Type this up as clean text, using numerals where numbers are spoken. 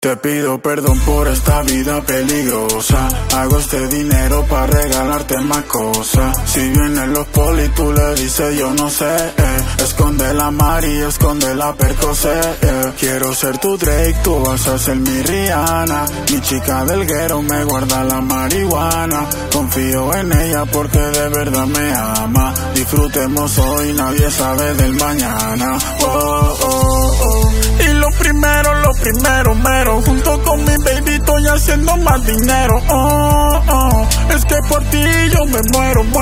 Te pido perdón por esta vida peligrosa. Hago este dinero para regalarte más cosas. Si vienen los polis tú le dices yo no sé, Esconde la Mari, esconde la Percocé, Quiero ser tu Drake, tú vas a ser mi Rihanna. Mi chica del guero me guarda la marihuana. Confío en ella porque de verdad me ama. Disfrutemos hoy, nadie sabe del mañana. Oh, oh, oh. Y lo primero, mero. Junto con mi baby estoy haciendo más dinero. Oh, oh. Es que por ti yo me muero.